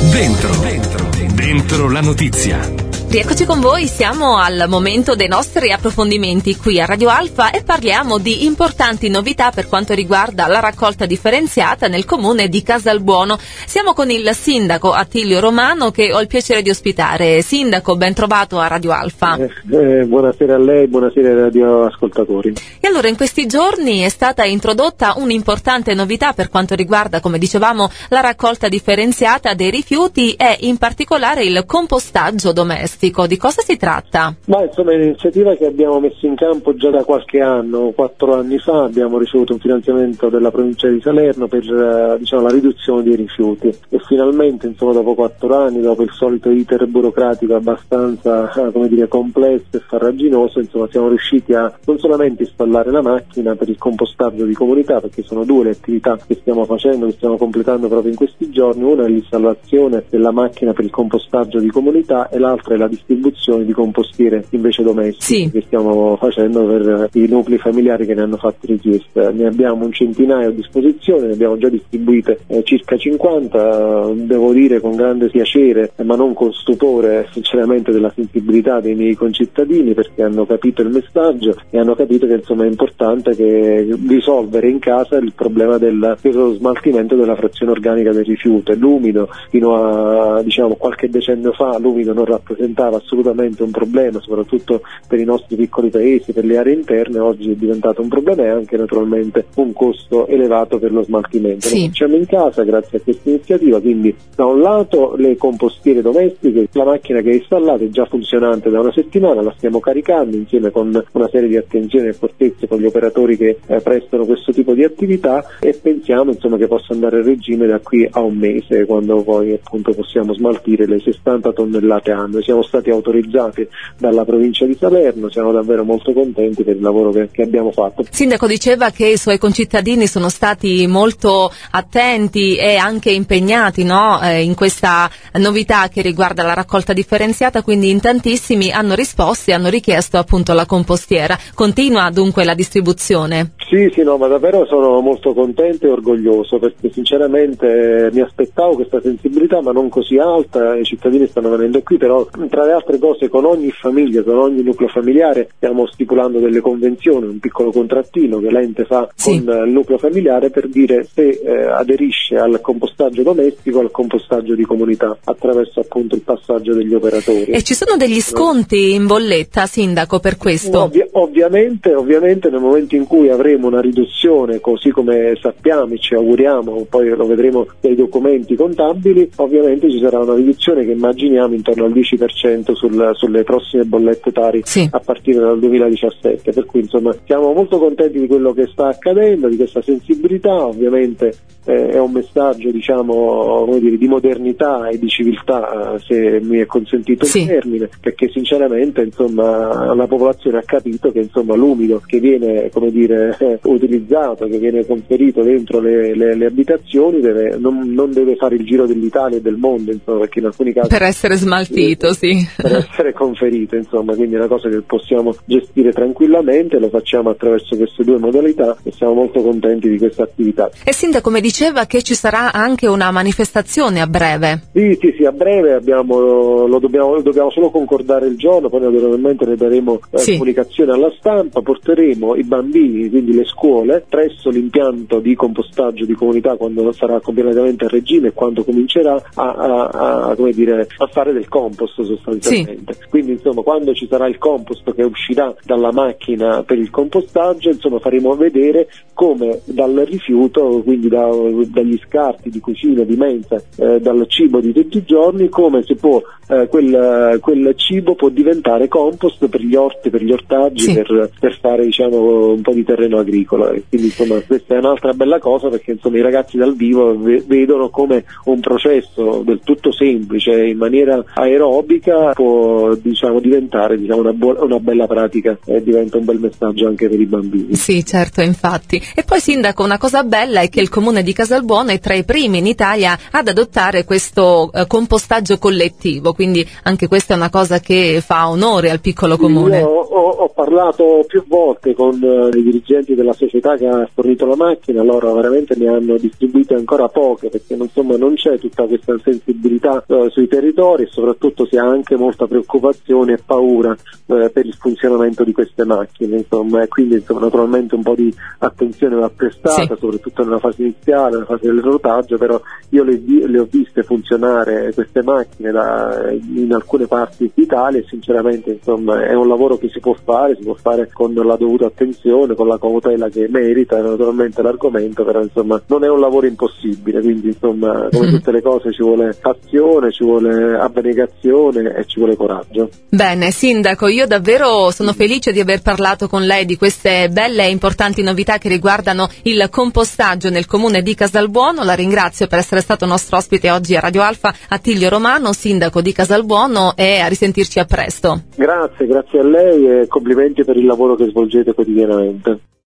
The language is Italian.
Dentro la notizia. Rieccoci con voi, siamo al momento dei nostri approfondimenti qui a Radio Alfa e parliamo di importanti novità per quanto riguarda la raccolta differenziata nel comune di Casalbuono. Siamo con il sindaco Attilio Romano che ho il piacere di ospitare. Sindaco, ben trovato a Radio Alfa. Buonasera a lei, buonasera ai radioascoltatori. E allora in questi giorni è stata introdotta un'importante novità per quanto riguarda, come dicevamo, la raccolta differenziata dei rifiuti e in particolare il compostaggio domestico. Di cosa si tratta? Insomma, è un'iniziativa che abbiamo messo in campo già da qualche anno. 4 anni fa abbiamo ricevuto un finanziamento della provincia di Salerno per la riduzione dei rifiuti e finalmente, insomma, dopo 4 anni, dopo il solito iter burocratico abbastanza complesso e farraginoso, insomma, siamo riusciti a non solamente installare la macchina per il compostaggio di comunità, perché sono 2 le attività che stiamo facendo, che stiamo completando proprio in questi giorni. Una è l'installazione della macchina per il compostaggio di comunità e l'altra è la distribuzione di compostiere invece domestici che stiamo facendo per i nuclei familiari che ne hanno fatto richiesta. Ne abbiamo un centinaio a disposizione, ne abbiamo già distribuite circa 50, devo dire con grande piacere ma non con stupore sinceramente della sensibilità dei miei concittadini, perché hanno capito il messaggio e hanno capito che insomma è importante risolvere in casa il problema dello smaltimento della frazione organica del rifiuto. L'umido fino a qualche decennio fa l'umido non rappresentava assolutamente un problema, soprattutto per i nostri piccoli paesi, per le aree interne. Oggi è diventato un problema e anche naturalmente un costo elevato per lo smaltimento. Lo facciamo in casa grazie a questa iniziativa, quindi da un lato le compostiere domestiche, la macchina che è installata è già funzionante da una settimana, la stiamo caricando insieme con una serie di attenzioni e accortezze con gli operatori che prestano questo tipo di attività e pensiamo insomma che possa andare a regime da qui a un mese, quando poi appunto possiamo smaltire le 60 tonnellate annue. Siamo stati autorizzati dalla provincia di Salerno, siamo davvero molto contenti per il lavoro che abbiamo fatto. Sindaco diceva che i suoi concittadini sono stati molto attenti e anche impegnati in questa novità che riguarda la raccolta differenziata, quindi in tantissimi hanno risposto e hanno richiesto appunto la compostiera. Continua dunque la distribuzione? Sì, ma davvero sono molto contento e orgoglioso, perché sinceramente mi aspettavo questa sensibilità ma non così alta. I cittadini stanno venendo qui, però tra le altre cose con ogni famiglia, con ogni nucleo familiare stiamo stipulando delle convenzioni, un piccolo contrattino che l'ente fa con il nucleo familiare per dire se aderisce al compostaggio domestico o al compostaggio di comunità attraverso appunto il passaggio degli operatori. E ci sono degli sconti in bolletta, Sindaco, per questo? Ovviamente nel momento in cui avremo una riduzione, così come sappiamo e ci auguriamo, poi lo vedremo nei documenti contabili, ovviamente ci sarà una riduzione che immaginiamo intorno al 10% sulle prossime bollette Tari a partire dal 2017, per cui insomma siamo molto contenti di quello che sta accadendo, di questa sensibilità. Ovviamente è un messaggio di modernità e di civiltà, se mi è consentito il termine, perché sinceramente insomma la popolazione ha capito che insomma l'umido che viene utilizzato, che viene conferito dentro le abitazioni non deve fare il giro dell'Italia e del mondo, insomma, perché in alcuni casi per essere smaltito, per essere conferito, insomma, quindi è una cosa che possiamo gestire tranquillamente, lo facciamo attraverso queste 2 modalità e siamo molto contenti di questa attività. E Sindaco, come diceva che ci sarà anche una manifestazione a breve? Sì, a breve dobbiamo solo concordare il giorno, poi naturalmente ne daremo comunicazione alla stampa, porteremo i bambini, quindi le scuole, presso l'impianto di compostaggio di comunità quando sarà completamente a regime e quando comincerà a fare del compost sostanzialmente. Quindi insomma quando ci sarà il compost che uscirà dalla macchina per il compostaggio, insomma faremo vedere come dal rifiuto, quindi dagli scarti di cucina, di mensa, dal cibo di tutti i giorni, come si può quel cibo può diventare compost per gli orti, per gli ortaggi, per fare un po' di terreno agricolo. E quindi insomma questa è un'altra bella cosa, perché insomma i ragazzi dal vivo vedono come un processo del tutto semplice, in maniera aerobica, pratica può diventare una bella pratica e diventa un bel messaggio anche per i bambini. Sì, certo, infatti. E poi sindaco, una cosa bella è che il comune di Casalbuono è tra i primi in Italia ad adottare questo compostaggio collettivo, quindi anche questa è una cosa che fa onore al piccolo comune. Io ho parlato più volte con i dirigenti della società che ha fornito la macchina, loro veramente ne hanno distribuite ancora poche, perché insomma non c'è tutta questa sensibilità sui territori e soprattutto si ha anche molta preoccupazione e paura per il funzionamento di queste macchine, insomma, e quindi naturalmente un po' di attenzione va prestata, sì, soprattutto nella fase iniziale, nella fase del rotaggio, però io le ho viste funzionare queste macchine in alcune parti d'Italia e sinceramente insomma è un lavoro che si può fare con la dovuta attenzione, con la cautela che merita naturalmente l'argomento, però insomma non è un lavoro impossibile, quindi insomma come tutte le cose ci vuole passione, ci vuole abnegazione e ci vuole coraggio. Bene, sindaco, io davvero sono felice di aver parlato con lei di queste belle e importanti novità che riguardano il compostaggio nel comune di Casalbuono. La ringrazio per essere stato nostro ospite oggi a Radio Alfa, Attilio Romano, sindaco di Casalbuono, e a risentirci a presto. Grazie a lei e complimenti per il lavoro che svolgete quotidianamente.